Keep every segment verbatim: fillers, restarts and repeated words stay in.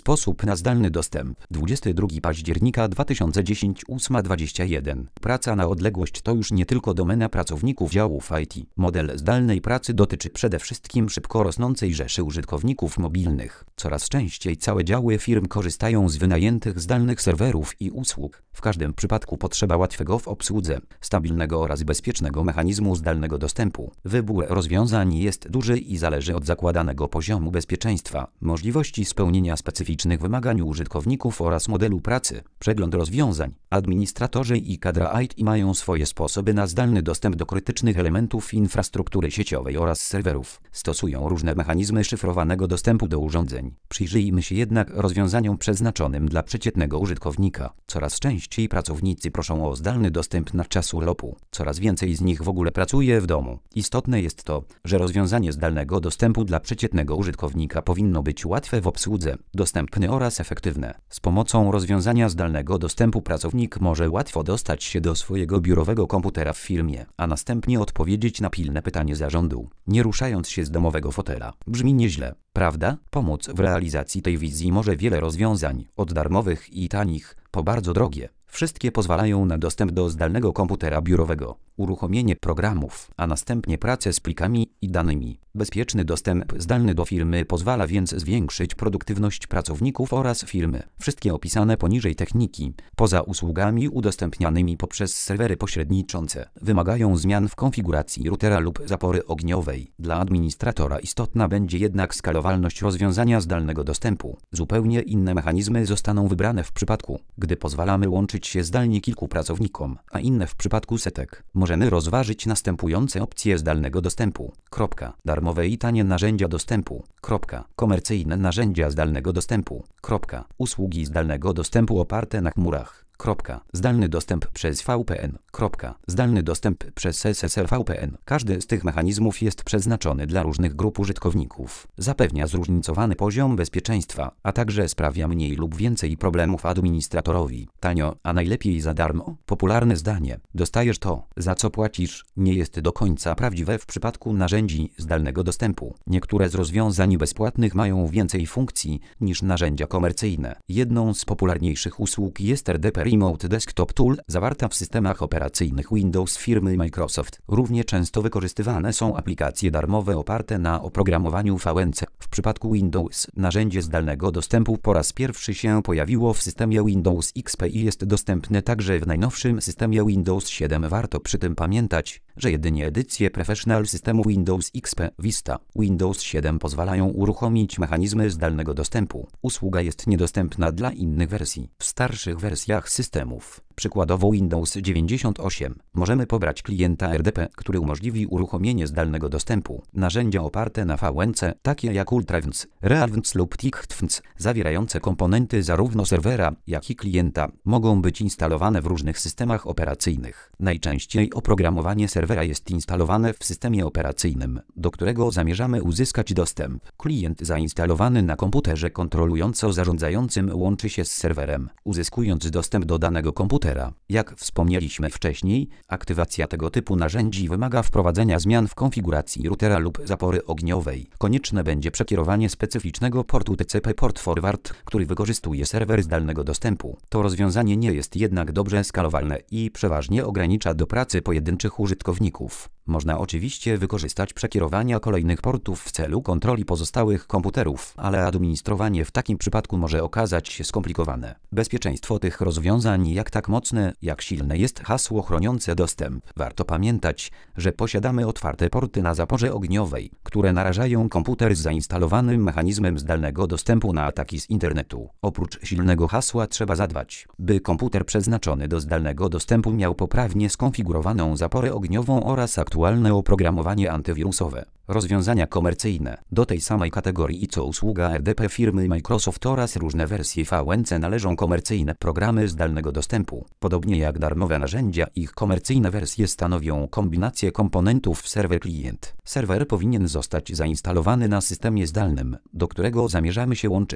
Sposób na zdalny dostęp. dwudziestego drugiego października dwa tysiące dziesiątego ósma dwadzieścia jeden. Praca na odległość to już nie tylko domena pracowników działów I T. Model zdalnej pracy dotyczy przede wszystkim szybko rosnącej rzeszy użytkowników mobilnych. Coraz częściej całe działy firm korzystają z wynajętych zdalnych serwerów i usług. W każdym przypadku potrzeba łatwego w obsłudze, stabilnego oraz bezpiecznego mechanizmu zdalnego dostępu. Wybór rozwiązań jest duży i zależy od zakładanego poziomu bezpieczeństwa, możliwości spełnienia specyficznych wymagań użytkowników oraz modelu pracy. Przegląd rozwiązań. Administratorzy i kadra I T mają swoje sposoby na zdalny dostęp do krytycznych elementów infrastruktury sieciowej oraz serwerów. Stosują różne mechanizmy szyfrowanego dostępu do urządzeń. Przyjrzyjmy się jednak rozwiązaniom przeznaczonym dla przeciętnego użytkownika. Coraz częściej pracownicy proszą o zdalny dostęp na czas urlopu. Coraz więcej z nich w ogóle pracuje w domu. Istotne jest to, że rozwiązanie zdalnego dostępu dla przeciętnego użytkownika powinno być łatwe w obsłudze, dostępne oraz efektywne. Z pomocą rozwiązania zdalnego dostępu pracownik może łatwo dostać się do swojego biurowego komputera w firmie, a następnie odpowiedzieć na pilne pytanie zarządu, nie ruszając się z domowego fotela. Brzmi nieźle, prawda? Pomóc w realizacji tej wizji może wiele rozwiązań, od darmowych i tanich, po bardzo drogie. Wszystkie pozwalają na dostęp do zdalnego komputera biurowego, uruchomienie programów, a następnie pracę z plikami i danymi. Bezpieczny dostęp zdalny do firmy pozwala więc zwiększyć produktywność pracowników oraz firmy. Wszystkie opisane poniżej techniki, poza usługami udostępnianymi poprzez serwery pośredniczące, wymagają zmian w konfiguracji routera lub zapory ogniowej. Dla administratora istotna będzie jednak skalowalność rozwiązania zdalnego dostępu. Zupełnie inne mechanizmy zostaną wybrane w przypadku, gdy pozwalamy łączyć się zdalnie kilku pracownikom, a inne w przypadku setek. Możemy rozważyć następujące opcje zdalnego dostępu. Kropka. Darmowe i tanie narzędzia dostępu. Kropka. Komercyjne narzędzia zdalnego dostępu. Kropka. Usługi zdalnego dostępu oparte na chmurach. Kropka. Zdalny dostęp przez V P N. Kropka. Zdalny dostęp przez S S L V P N. Każdy z tych mechanizmów jest przeznaczony dla różnych grup użytkowników. Zapewnia zróżnicowany poziom bezpieczeństwa, a także sprawia mniej lub więcej problemów administratorowi. Tanio, a najlepiej za darmo. Popularne zdanie. Dostajesz to, za co płacisz, nie jest do końca prawdziwe w przypadku narzędzi zdalnego dostępu. Niektóre z rozwiązań bezpłatnych mają więcej funkcji niż narzędzia komercyjne. Jedną z popularniejszych usług jest R D P Remote Desktop Tool, zawarta w systemach operacyjnych Windows firmy Microsoft. Równie często wykorzystywane są aplikacje darmowe oparte na oprogramowaniu V N C. W przypadku Windows narzędzie zdalnego dostępu po raz pierwszy się pojawiło w systemie Windows X P i jest dostępne także w najnowszym systemie Windows siedem. Warto przy tym pamiętać, że jedynie edycje Professional systemu Windows X P, Vista, Windows siedem pozwalają uruchomić mechanizmy zdalnego dostępu. Usługa jest niedostępna dla innych wersji. W starszych wersjach systemów, przykładowo Windows dziewięćdziesiąt osiem, możemy pobrać klienta R D P, który umożliwi uruchomienie zdalnego dostępu. Narzędzia oparte na V N C, takie jak UltraVNC, RealVNC lub TicketVNC, zawierające komponenty zarówno serwera, jak i klienta, mogą być instalowane w różnych systemach operacyjnych. Najczęściej oprogramowanie serwera jest instalowane w systemie operacyjnym, do którego zamierzamy uzyskać dostęp. Klient zainstalowany na komputerze kontrolująco-zarządzającym łączy się z serwerem, uzyskując dostęp do danego komputera. Jak wspomnieliśmy wcześniej, aktywacja tego typu narzędzi wymaga wprowadzenia zmian w konfiguracji routera lub zapory ogniowej. Konieczne będzie przekierowanie specyficznego portu T C P Port Forward, który wykorzystuje serwer zdalnego dostępu. To rozwiązanie nie jest jednak dobrze skalowalne i przeważnie ogranicza do pracy pojedynczych użytkowników. Można oczywiście wykorzystać przekierowania kolejnych portów w celu kontroli pozostałych komputerów, ale administrowanie w takim przypadku może okazać się skomplikowane. Bezpieczeństwo tych rozwiązań jak tak mocne, jak silne jest hasło chroniące dostęp. Warto pamiętać, że posiadamy otwarte porty na zaporze ogniowej, które narażają komputer z zainstalowanym mechanizmem zdalnego dostępu na ataki z internetu. Oprócz silnego hasła trzeba zadbać, by komputer przeznaczony do zdalnego dostępu miał poprawnie skonfigurowaną zaporę ogniową oraz aktualne oprogramowanie antywirusowe. Rozwiązania komercyjne. Do tej samej kategorii co usługa R D P firmy Microsoft oraz różne wersje V N C należą komercyjne programy zdalnego dostępu. Podobnie jak darmowe narzędzia, ich komercyjne wersje stanowią kombinację komponentów serwer-klient. Serwer powinien zostać zainstalowany na systemie zdalnym, do którego zamierzamy się łączyć.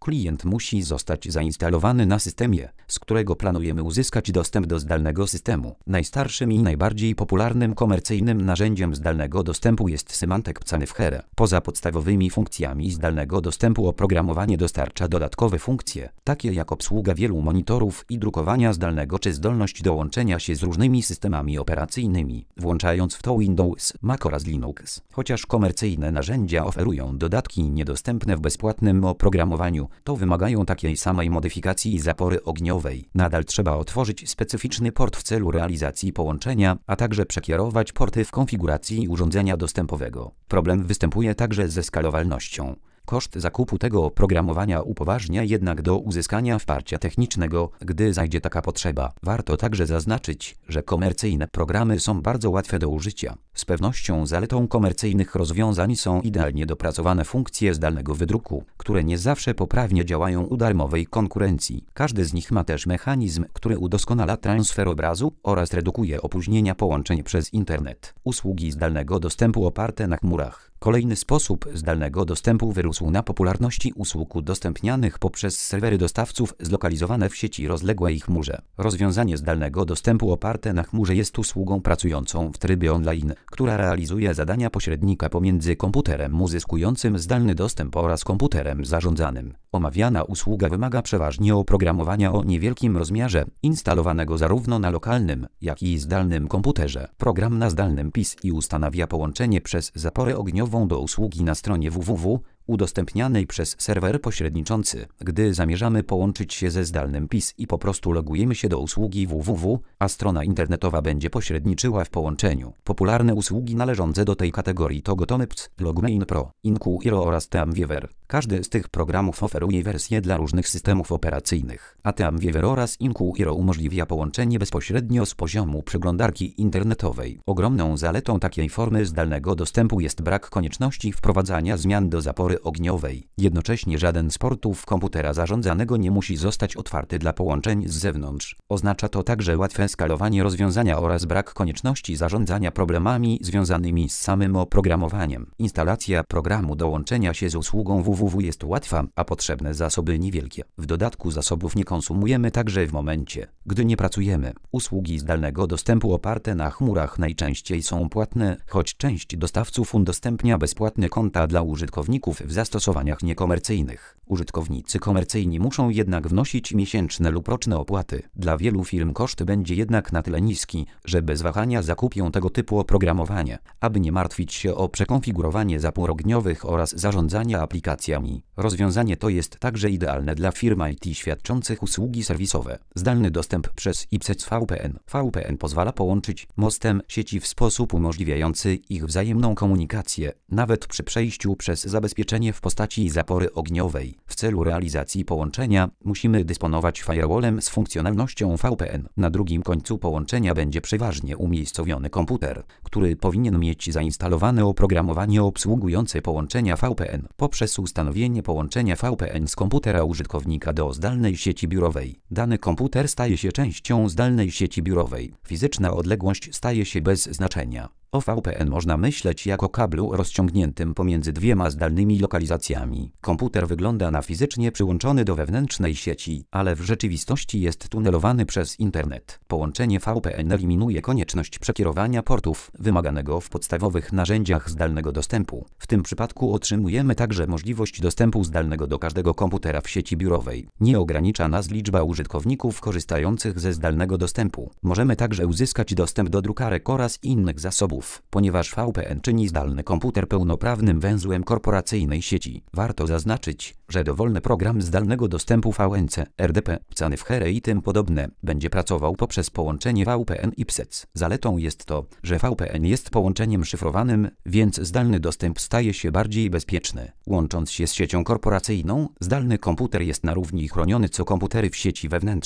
Klient musi zostać zainstalowany na systemie, z którego planujemy uzyskać dostęp do zdalnego systemu. Najstarszym i najbardziej popularnym komercyjnym narzędziem zdalnego dostępu jest Symantec Pcany. Poza podstawowymi funkcjami zdalnego dostępu oprogramowanie dostarcza dodatkowe funkcje, takie jak obsługa wielu monitorów i drukowania zdalnego czy zdolność do łączenia się z różnymi systemami operacyjnymi, włączając w to Windows, Mac oraz Linux. Chociaż komercyjne narzędzia oferują dodatki niedostępne w bezpłatnym oprogramowaniu, to wymagają takiej samej modyfikacji i zapory ogniowej. Nadal trzeba otworzyć specyficzny port w celu realizacji połączenia, a także przekierować porty w konfiguracji urządzenia dostępowego. Problem występuje także ze skalowalnością. Koszt zakupu tego oprogramowania upoważnia jednak do uzyskania wsparcia technicznego, gdy zajdzie taka potrzeba. Warto także zaznaczyć, że komercyjne programy są bardzo łatwe do użycia. Z pewnością zaletą komercyjnych rozwiązań są idealnie dopracowane funkcje zdalnego wydruku, które nie zawsze poprawnie działają u darmowej konkurencji. Każdy z nich ma też mechanizm, który udoskonala transfer obrazu oraz redukuje opóźnienia połączeń przez internet. Usługi zdalnego dostępu oparte na chmurach. Kolejny sposób zdalnego dostępu wyrósł na popularności usług udostępnianych poprzez serwery dostawców zlokalizowane w sieci rozległej chmurze. Rozwiązanie zdalnego dostępu oparte na chmurze jest usługą pracującą w trybie online, która realizuje zadania pośrednika pomiędzy komputerem uzyskującym zdalny dostęp oraz komputerem zarządzanym. Omawiana usługa wymaga przeważnie oprogramowania o niewielkim rozmiarze, instalowanego zarówno na lokalnym, jak i zdalnym komputerze. Program na zdalnym P I S i ustanawia połączenie przez zaporę ogniową do usługi na stronie www, udostępnianej przez serwer pośredniczący. Gdy zamierzamy połączyć się ze zdalnym P I S i po prostu logujemy się do usługi www, a strona internetowa będzie pośredniczyła w połączeniu. Popularne usługi należące do tej kategorii to GoToMeeting, Logmain Pro, Inquiro oraz TeamViewer. Każdy z tych programów oferuje wersje dla różnych systemów operacyjnych, a TeamViewer oraz Inquiro umożliwia połączenie bezpośrednio z poziomu przeglądarki internetowej. Ogromną zaletą takiej formy zdalnego dostępu jest brak konieczności wprowadzania zmian do zapory ogniowej. Jednocześnie żaden z portów komputera zarządzanego nie musi zostać otwarty dla połączeń z zewnątrz. Oznacza to także łatwe skalowanie rozwiązania oraz brak konieczności zarządzania problemami związanymi z samym oprogramowaniem. Instalacja programu do łączenia się z usługą www jest łatwa, a potrzebne zasoby niewielkie. W dodatku zasobów nie konsumujemy także w momencie, gdy nie pracujemy. Usługi zdalnego dostępu oparte na chmurach najczęściej są płatne, choć część dostawców udostępnia bezpłatne konta dla użytkowników w zastosowaniach niekomercyjnych. Użytkownicy komercyjni muszą jednak wnosić miesięczne lub roczne opłaty. Dla wielu firm koszt będzie jednak na tyle niski, że bez wahania zakupią tego typu oprogramowanie, aby nie martwić się o przekonfigurowanie zapór ogniowych oraz zarządzania aplikacjami. Rozwiązanie to jest także idealne dla firm I T świadczących usługi serwisowe. Zdalny dostęp przez I P S E C V P N. V P N pozwala połączyć mostem sieci w sposób umożliwiający ich wzajemną komunikację, nawet przy przejściu przez zabezpieczenie w postaci zapory ogniowej. W celu realizacji połączenia musimy dysponować firewallem z funkcjonalnością V P N. Na drugim końcu połączenia będzie przeważnie umiejscowiony komputer, który powinien mieć zainstalowane oprogramowanie obsługujące połączenia V P N poprzez ustanowienie połączenia V P N z komputera użytkownika do zdalnej sieci biurowej. Dany komputer staje się częścią zdalnej sieci biurowej. Fizyczna odległość staje się bez znaczenia. O V P N można myśleć jako kablu rozciągniętym pomiędzy dwiema zdalnymi lokalizacjami. Komputer wygląda na fizycznie przyłączony do wewnętrznej sieci, ale w rzeczywistości jest tunelowany przez internet. Połączenie V P N eliminuje konieczność przekierowania portów wymaganego w podstawowych narzędziach zdalnego dostępu. W tym przypadku otrzymujemy także możliwość dostępu zdalnego do każdego komputera w sieci biurowej. Nie ogranicza nas liczba użytkowników korzystających ze zdalnego dostępu. Możemy także uzyskać dostęp do drukarek oraz innych zasobów, ponieważ V P N czyni zdalny komputer pełnoprawnym węzłem korporacyjnej sieci. Warto zaznaczyć, że dowolny program zdalnego dostępu V N C, R D P, Pcany i tym podobne będzie pracował poprzez połączenie V P N I P S E C. Zaletą jest to, że V P N jest połączeniem szyfrowanym, więc zdalny dostęp staje się bardziej bezpieczny. Łącząc się z siecią korporacyjną, zdalny komputer jest na równi chroniony co komputery w sieci wewnętrznej.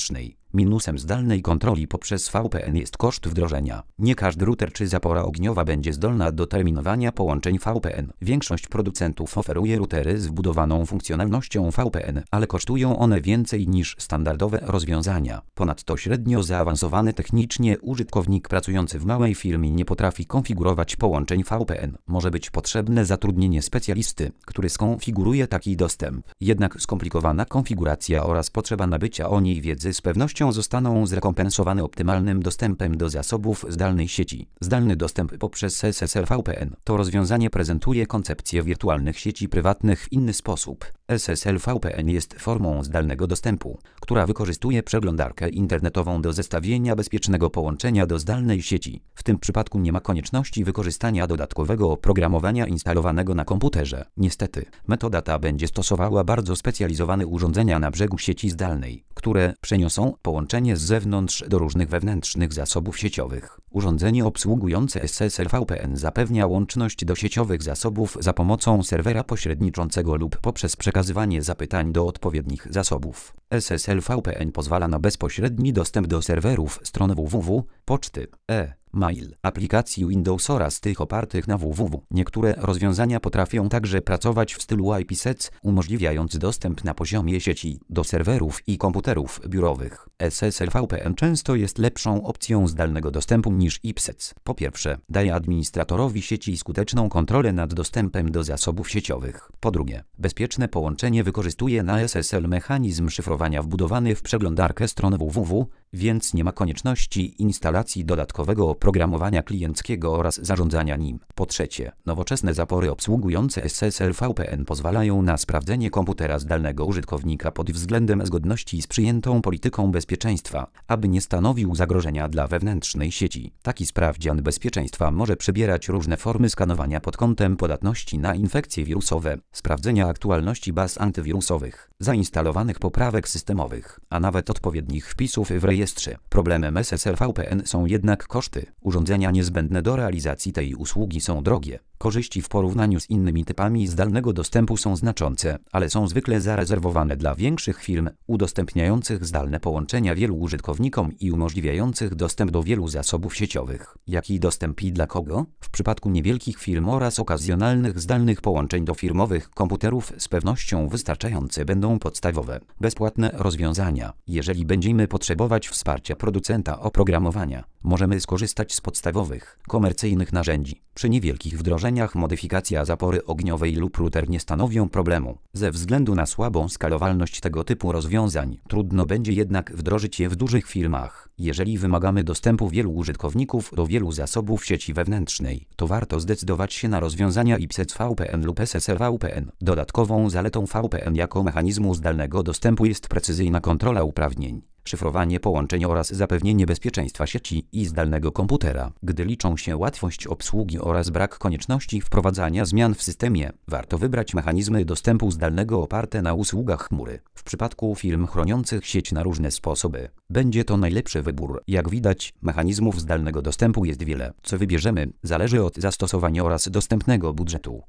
Minusem zdalnej kontroli poprzez V P N jest koszt wdrożenia. Nie każdy router czy zapora ogniowa będzie zdolna do terminowania połączeń V P N. Większość producentów oferuje routery z wbudowaną funkcjonalnością V P N, ale kosztują one więcej niż standardowe rozwiązania. Ponadto średnio zaawansowany technicznie użytkownik pracujący w małej firmie nie potrafi konfigurować połączeń V P N. Może być potrzebne zatrudnienie specjalisty, który skonfiguruje taki dostęp. Jednak skomplikowana konfiguracja oraz potrzeba nabycia o niej wiedzy z pewnością zostaną zrekompensowane optymalnym dostępem do zasobów zdalnej sieci. Zdalny dostęp poprzez S S L V P N to rozwiązanie prezentuje koncepcję wirtualnych sieci prywatnych w inny sposób. S S L V P N jest formą zdalnego dostępu, która wykorzystuje przeglądarkę internetową do zestawienia bezpiecznego połączenia do zdalnej sieci. W tym przypadku nie ma konieczności wykorzystania dodatkowego oprogramowania instalowanego na komputerze. Niestety, metoda ta będzie stosowała bardzo specjalizowane urządzenia na brzegu sieci zdalnej, które przeniosą połączenie z zewnątrz do różnych wewnętrznych zasobów sieciowych. Urządzenie obsługujące S S L V P N zapewnia łączność do sieciowych zasobów za pomocą serwera pośredniczącego lub poprzez przekazywanie zapytań do odpowiednich zasobów. S S L V P N pozwala na bezpośredni dostęp do serwerów, stron www, poczty, e-mail, aplikacji Windows oraz tych opartych na www. Niektóre rozwiązania potrafią także pracować w stylu I P sec, umożliwiając dostęp na poziomie sieci do serwerów i komputerów biurowych. S S L V P N często jest lepszą opcją zdalnego dostępu niż I P sec. Po pierwsze, daje administratorowi sieci skuteczną kontrolę nad dostępem do zasobów sieciowych. Po drugie, bezpieczne połączenie wykorzystuje na S S L mechanizm szyfrowania wbudowany w przeglądarkę stron www, więc nie ma konieczności instalacji dodatkowego oprogramowania klienckiego oraz zarządzania nim. Po trzecie, nowoczesne zapory obsługujące S S L V P N pozwalają na sprawdzenie komputera zdalnego użytkownika pod względem zgodności z przyjętą polityką bezpieczeństwa, aby nie stanowił zagrożenia dla wewnętrznej sieci. Taki sprawdzian bezpieczeństwa może przybierać różne formy skanowania pod kątem podatności na infekcje wirusowe, sprawdzenia aktualności baz antywirusowych, zainstalowanych poprawek systemowych, a nawet odpowiednich wpisów w rejestrze. Problemem S S L V P N są jednak koszty. Urządzenia niezbędne do realizacji tej usługi są drogie. Korzyści w porównaniu z innymi typami zdalnego dostępu są znaczące, ale są zwykle zarezerwowane dla większych firm, udostępniających zdalne połączenia wielu użytkownikom i umożliwiających dostęp do wielu zasobów sieciowych. Jaki dostęp i dla kogo? W przypadku niewielkich firm oraz okazjonalnych zdalnych połączeń do firmowych komputerów z pewnością wystarczające będą podstawowe, bezpłatne rozwiązania. Jeżeli będziemy potrzebować wsparcia producenta oprogramowania, możemy skorzystać z podstawowych, komercyjnych narzędzi. Przy niewielkich wdrożeniach modyfikacja zapory ogniowej lub router nie stanowią problemu. Ze względu na słabą skalowalność tego typu rozwiązań, trudno będzie jednak wdrożyć je w dużych firmach. Jeżeli wymagamy dostępu wielu użytkowników do wielu zasobów sieci wewnętrznej, to warto zdecydować się na rozwiązania I P sec V P N lub S S L V P N. Dodatkową zaletą V P N jako mechanizmu zdalnego dostępu jest precyzyjna kontrola uprawnień, szyfrowanie połączeń oraz zapewnienie bezpieczeństwa sieci i zdalnego komputera. Gdy liczą się łatwość obsługi oraz brak konieczności wprowadzania zmian w systemie, warto wybrać mechanizmy dostępu zdalnego oparte na usługach chmury. W przypadku firm chroniących sieć na różne sposoby, będzie to najlepszy wybór. Jak widać, mechanizmów zdalnego dostępu jest wiele. Co wybierzemy, zależy od zastosowania oraz dostępnego budżetu.